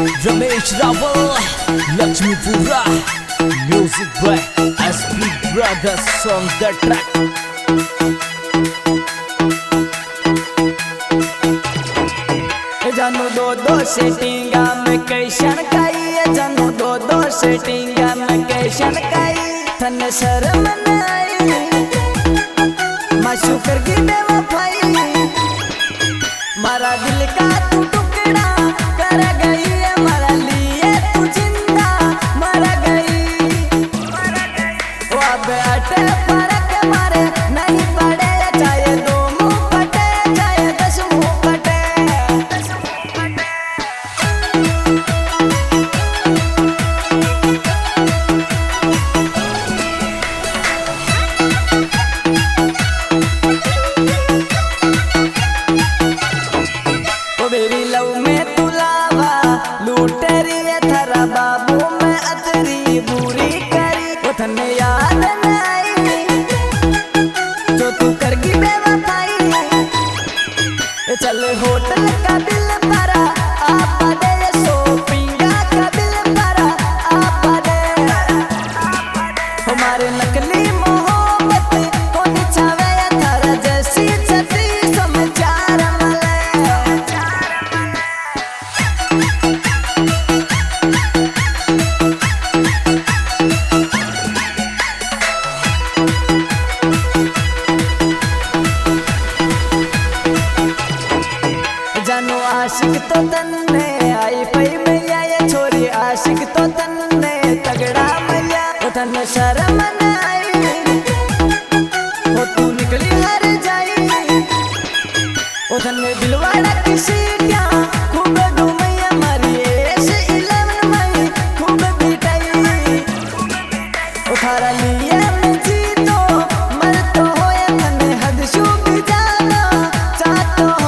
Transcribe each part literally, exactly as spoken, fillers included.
Ramesh Rawal, Lakshmi Pura, music by S P Brothers on the track. जानू दो दो सेटिंगा में कैसन काई, जानू दो दो सेटिंगा में कैसन काई, थन शर्म न आई माशू कर गी बेवफाई, मारा दिल का तू टुकड़ा कर गई है, मारा लिए तू जिंदा मर गई। वो अब अटे फर्क मारे नहीं पड़े, चाहे दो मुंह फटे चाहे दस मुंह फटे। मेरी लव में तुलावा लूटेरी है थरा बाबू में अतरी बुरी करी, वो थने याद न आई जो तू करगी बेवफाई। चल होटल का बिल भरा आप दे, शॉपिंगा का बिल भरा आप दे, हमारे नकली मोहब्बत को निछावे थरा जैसी छतरी समझार मले। जानू आशिक तो तन्ने आई पई मैया, ये छोरी आशिक तो तन्ने तगड़ा मैया, वो तन्ने शर्म न आई वो तू निकली हर जाई, वो तन्ने दिलवाड़ा किसी क्या खूब घूमैया, मारी एस इलेवन मई खूब पिटाई, उठारा लिए मैं जीतो मर तो होया, तन्ने हद शू भी जाना चाहतो हो।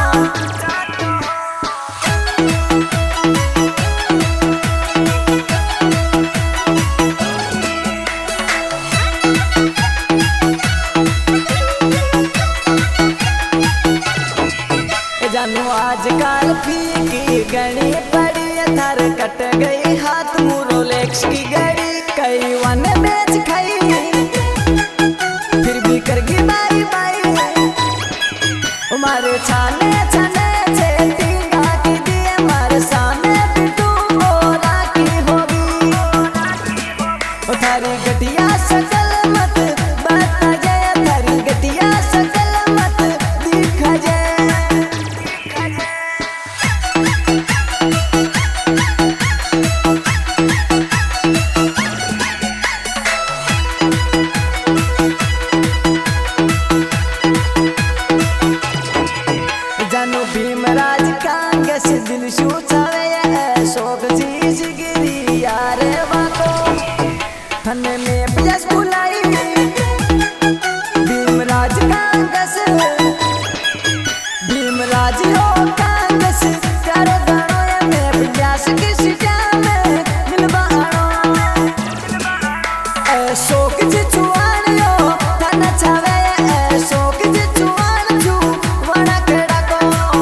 जानू आजकल फीकी गणी पड़ी, थर कट गई हाथ मुरो लेक्स की गड़ी, कई वन बेच खाई फिर भी करगी बाई बाई, हमारे छाने छाने छेटिंगा की दिए, हमारे सामने पिटू बोला की होगी, थारी गटिया सकल मत बता जाए, थारी गटिया सकल मत दिखा जाए। जानू भीमराज कांगस दिल शू छावे शोक जी जिगरी यार बाको, थने में प्लस बुलाई भीमराज कांगस, भीमराज हो कांगस करो दानो ये में प्यास किस टाइम में मिलवानो, ए शोक जी छुआन यो थन छावे, ए शोक जी छुआन छू वणा केड़ा को।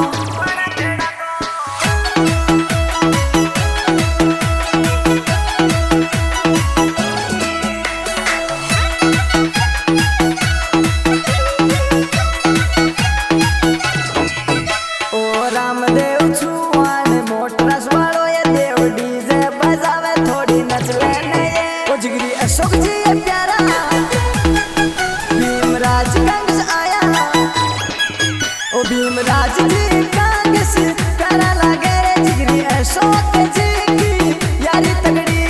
ओ रामदेव छुआन मोटरस वालो ये देव डीजे बजावे थोड़ी नच लेने ये, ओ जिगरी अशोक जी ये प्यारा भीमराज कांग्रेस आया, ओ भीमराज जी कांग्रेस करा लगे रे जिगरी अशोक जी की यारी तगड़ी,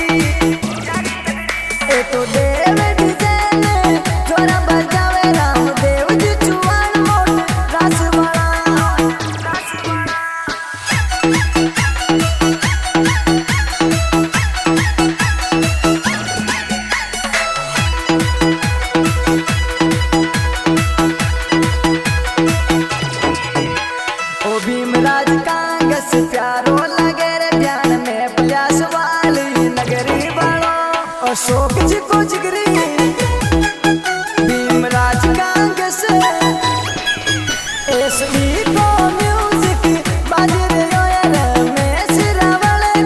ए तो देव डीजे ने जोरा बजावे रामदेव जी छुआन मोट रास वाला। ओ भीमराज कांगस प्यारो लगे रे ध्यान में प्यास वाली नगरी वालो, अशोक जी को जिगरी भीमराज कांगस, एस बी को म्यूजिक बाज रे यो रमेश रावल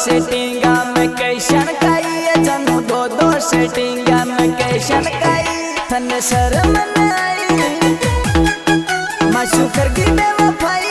सेटिंगा में कैसन कई जानू दो दो सेटिंगा में कैसन कई थन शर्म न आई माशू कर की बेवफाई